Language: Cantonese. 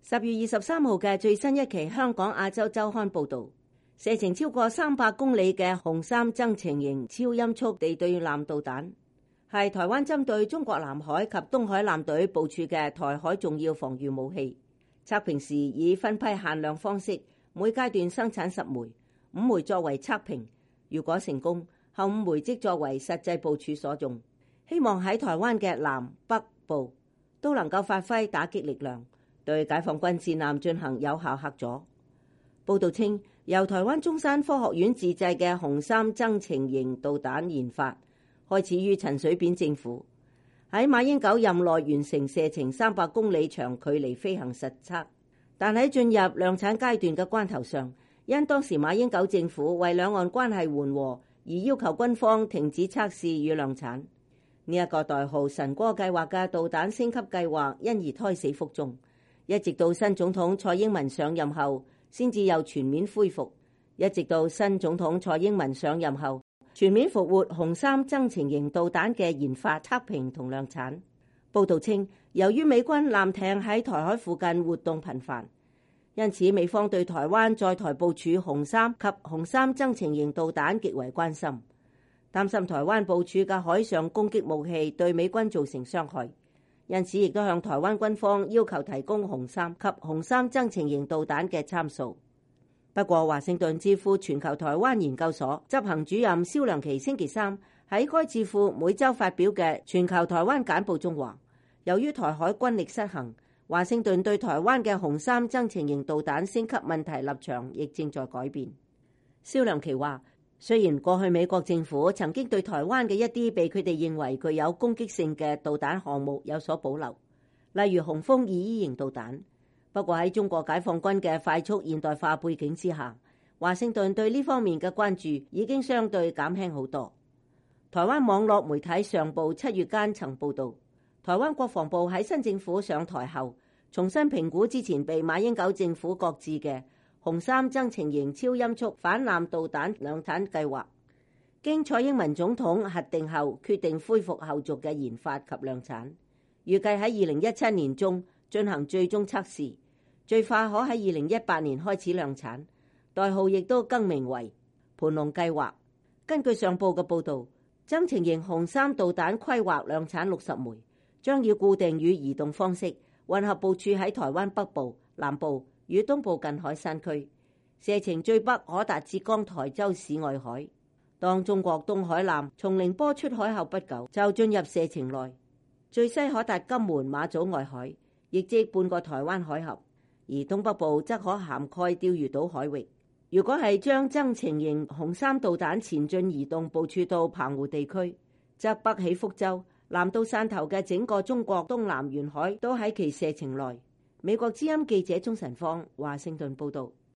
10月23號嘅最新一期香港亞洲週刊報導，射程超過300公里嘅紅三增程型超音速地對艦導彈，係台灣針對中國南海及東海艦隊部署嘅台海重要防禦武器。測評時以分批限量方式，每階段生產10枚，5枚作為測評。如果成功，後5枚即作為實際部署所用。希望喺台灣嘅南北部都能夠發揮打擊力量，對解放軍戰艦進行有效嚇阻。報導稱，由台灣中山科學院自製嘅紅三增程型導彈研發，開始於陳水扁政府，喺馬英九任內完成射程300公里長距離飛行實測，但喺進入量產階段嘅關頭上，因當時馬英九政府為兩岸關係緩和而要求軍方停止測試與量產。呢一個代號神歌計劃嘅導彈升級計劃因而胎死腹中，一直到新總統蔡英文上任後先至又全面恢復，一直到新總統蔡英文上任後全面復活紅三增程型導彈嘅研發、測評同量產。報導稱，由於美軍艦艇喺台海附近活動頻繁，因此美方對台灣在台部署紅三及紅三增程型導彈極為關心，擔心台灣部署嘅海上攻擊武器對美軍造成傷害，因此亦都向台灣軍方要求提供紅三及紅三增程型導彈嘅參數。不過，華盛頓智庫全球台灣研究所執行主任蕭良琪星期三喺該智庫每週發表嘅全球台灣簡報中話，由於台海軍力失衡，華盛頓對台灣嘅紅三增程型導彈升級問題立場亦正在改變。蕭良琪話，雖然過去美國政府曾經對台灣嘅一啲被佢哋認為具有攻擊性嘅導彈項目有所保留，例如雄風2E型導彈，不過喺中國解放軍嘅快速現代化背景之下，華盛頓對呢方面嘅關注已經相對減輕好多。台灣網絡媒體上報7月間曾報導，台灣國防部喺新政府上台後，重新評估之前被馬英九政府擱置嘅紅三增程型超音速反艦導彈量產計劃，經蔡英文總統核定後，決定恢復後續嘅研發及量產，預計喺2017年中進行最終測試，最快可喺2018年開始量產，代號亦都更名為盤龍計劃。根據上報嘅報導，增程型紅三導彈規劃量產60枚，將以固定與移動方式混合部署喺台灣北部、南部與東部近海山區，射程最北可達至江台州市外海。當中國東海艦從寧波出海後不久，就進入射程內，最西可達金門、馬祖外海，亦即半個台灣海峽，而東北部則可涵蓋釣魚島海域。如果係將增程型紅三導彈前進移動部署到澎湖地區，則北起福州，南到汕頭嘅整個中國東南沿海都喺其射程內。美國之音記者鍾晨芳華盛頓報導。